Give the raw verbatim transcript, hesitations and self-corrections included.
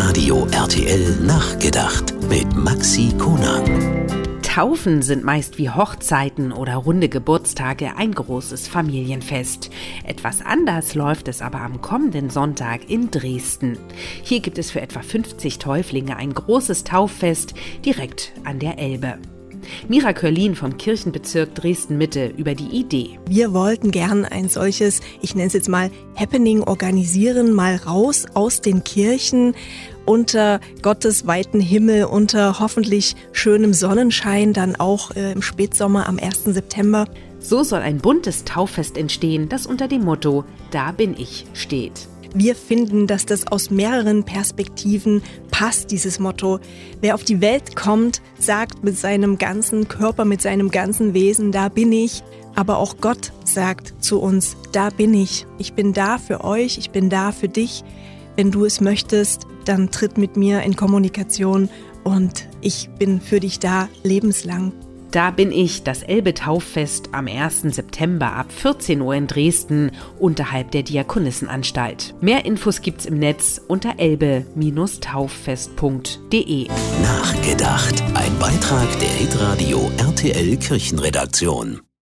Hitradio R T L Nachgedacht mit Maxi Konang. Taufen sind meist wie Hochzeiten oder runde Geburtstage ein großes Familienfest. Etwas anders läuft es aber am kommenden Sonntag in Dresden. Hier gibt es für etwa fünfzig Täuflinge ein großes Tauffest direkt an der Elbe. Mira Körlin vom Kirchenbezirk Dresden-Mitte über die Idee. Wir wollten gern ein solches, ich nenne es jetzt mal Happening organisieren, mal raus aus den Kirchen, unter Gottes weiten Himmel, unter hoffentlich schönem Sonnenschein, dann auch äh, im Spätsommer am ersten September. So soll ein buntes Tauffest entstehen, das unter dem Motto „Da bin ich" steht. Wir finden, dass das aus mehreren Perspektiven passt, dieses Motto. Wer auf die Welt kommt, sagt mit seinem ganzen Körper, mit seinem ganzen Wesen, da bin ich. Aber auch Gott sagt zu uns, da bin ich. Ich bin da für euch, ich bin da für dich. Wenn du es möchtest, dann tritt mit mir in Kommunikation und ich bin für dich da lebenslang. Da bin ich, das Elbe-Tauffest am ersten September ab vierzehn Uhr in Dresden unterhalb der Diakonissenanstalt. Mehr Infos gibt's im Netz unter elbe tauffest punkt de. Nachgedacht, ein Beitrag der Hitradio R T L Kirchenredaktion.